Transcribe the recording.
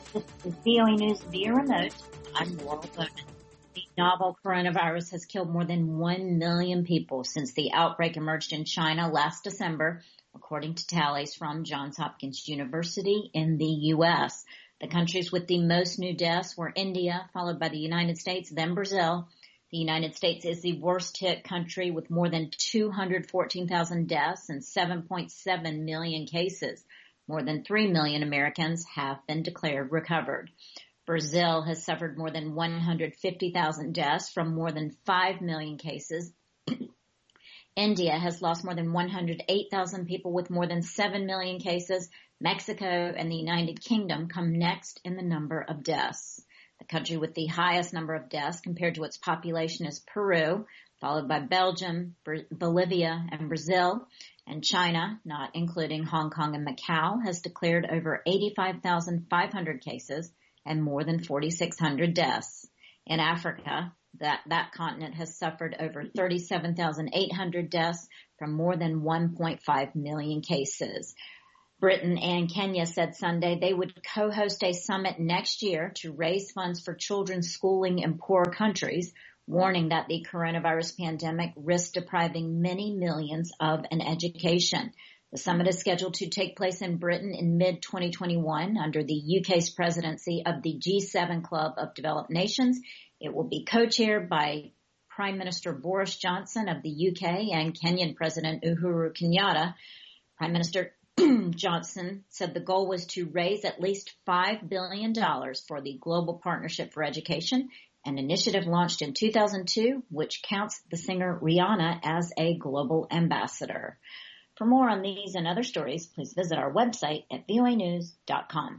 This is VOA News via remote. I'm Laurel Bowman. The novel coronavirus has killed more than 1 million people since the outbreak emerged in China last December, according to tallies from Johns Hopkins University in the U.S. The countries with the most new deaths were India, followed by the United States, then Brazil. The United States is the worst hit country with more than 214,000 deaths and 7.7 million cases. More than 3 million Americans have been declared recovered. Brazil has suffered more than 150,000 deaths from more than 5 million cases. India has lost more than 108,000 people with more than 7 million cases. Mexico and the United Kingdom come next in the number of deaths. The country with the highest number of deaths compared to its population is Peru, followed by Belgium, Bolivia, and Brazil. And China, not including Hong Kong and Macau, has declared over 85,500 cases and more than 4,600 deaths. In Africa, that continent has suffered over 37,800 deaths from more than 1.5 million cases. Britain and Kenya said Sunday they would co-host a summit next year to raise funds for children's schooling in poor countries, warning that the coronavirus pandemic risks depriving many millions of an education. The summit is scheduled to take place in Britain in mid-2021 under the UK's presidency of the G7 Club of Developed Nations. It will be co-chaired by Prime Minister Boris Johnson of the UK and Kenyan President Uhuru Kenyatta. Prime Minister Johnson said the goal was to raise at least $5 billion for the Global Partnership for Education, an initiative launched in 2002, which counts the singer Rihanna as a global ambassador. For more on these and other stories, please visit our website at voanews.com.